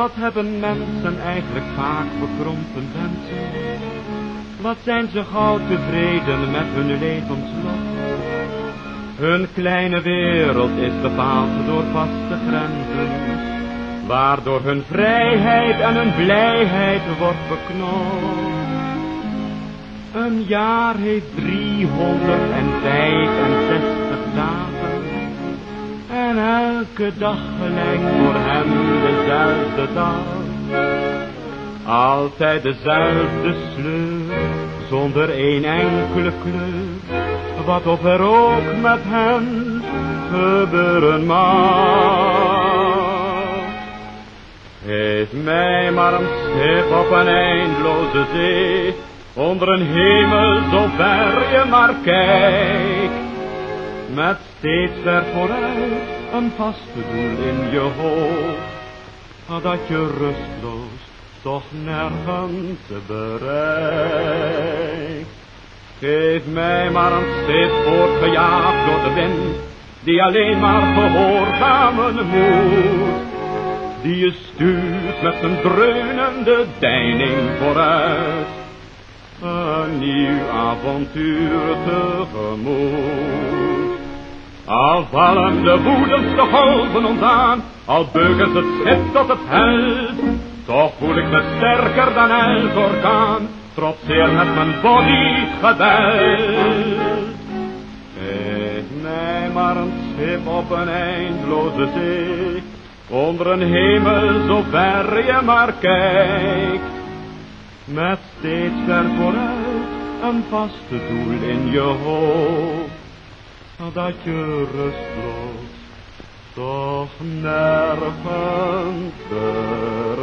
Wat hebben mensen eigenlijk vaak bekrompen wensen? Wat zijn ze gauw tevreden met hun levenslot? Hun kleine wereld is bepaald door vaste grenzen, waardoor hun vrijheid en hun blijheid wordt beknopt. Een jaar heeft 365 dagen en elke dag gelijkt voor hem dezelfde dag. Altijd dezelfde sleur, zonder één enkele kleur, wat of er ook met hen gebeuren mag. Geef mij maar een schip op een eindloze zee, onder een hemel zo ver je maar kijkt, met steeds ver vooruit een vaste doel in je hoofd, dat je rustloos toch nergens bereikt. Geef mij maar een schip voortgejaagd door de wind, die alleen maar gehoorzamen moet, die je stuurt met zijn dreunende deining vooruit, een nieuw avontuur tegemoet. Al vallen de woedendste golven ons aan, al beukt het schip tot het helpt, toch voel ik me sterker dan elk orkaan, trotseer met mijn body geweld. Geef mij maar een schip op een eindloze zee, onder een hemel zo ver je maar kijkt, met steeds ver vooruit een vaste doel in je hoofd, dat je rustloos toch nergens bent.